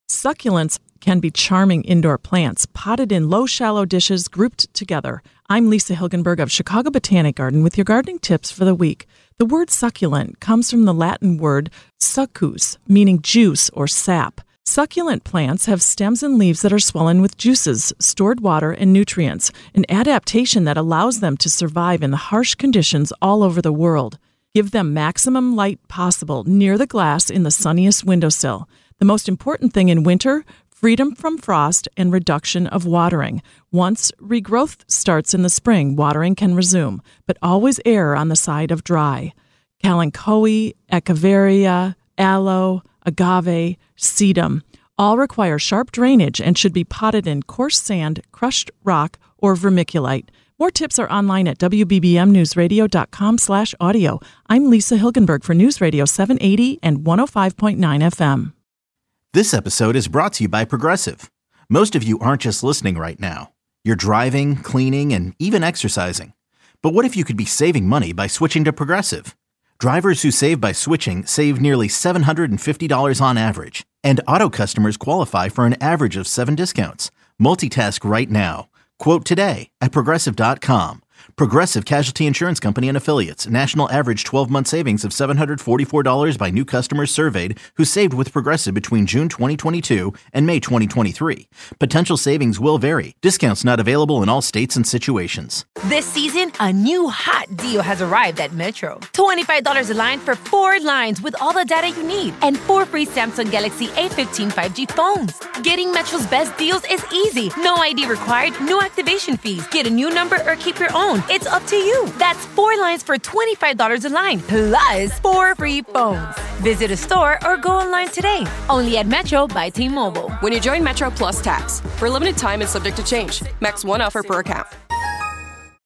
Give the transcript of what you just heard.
Succulents can be charming indoor plants, potted in low, shallow dishes grouped together. I'm Lisa Hilgenberg of Chicago Botanic Garden with your gardening tips for the week. The word succulent comes from the Latin word succus, meaning juice or sap. Succulent plants have stems and leaves that are swollen with juices, stored water, and nutrients, an adaptation that allows them to survive in the harsh conditions all over the world. Give them maximum light possible near the glass in the sunniest windowsill. The most important thing in winter, freedom from frost and reduction of watering. Once regrowth starts in the spring, watering can resume, but always err on the side of dry. Kalanchoe, Echeveria, aloe, agave, sedum all require sharp drainage and should be potted in coarse sand, crushed rock, or vermiculite. More tips are online at wbbmnewsradio.com/audio. I'm Lisa Hilgenberg for News Radio 780 and 105.9 FM. This episode is brought to you by Progressive. Most of you aren't just listening right now. You're driving, cleaning, and even exercising. But what if you could be saving money by switching to Progressive? Drivers who save by switching save nearly $750 on average. And auto customers qualify for an average of 7 discounts. Multitask right now. Quote today at Progressive.com. Progressive Casualty Insurance Company and Affiliates. National average 12-month savings of $744 by new customers surveyed who saved with Progressive between June 2022 and May 2023. Potential savings will vary. Discounts not available in all states and situations. This season, a new hot deal has arrived at Metro. $25 a line for 4 lines with all the data you need and 4 free Samsung Galaxy A15 5G phones. Getting Metro's best deals is easy. No ID required, no activation fees. Get a new number or keep your own. It's up to you. That's 4 lines for $25 a line, plus 4 free phones. Visit a store or go online today. Only at Metro by T-Mobile. When you join Metro Plus Tax. For a limited time and subject to change. Max 1 offer per account.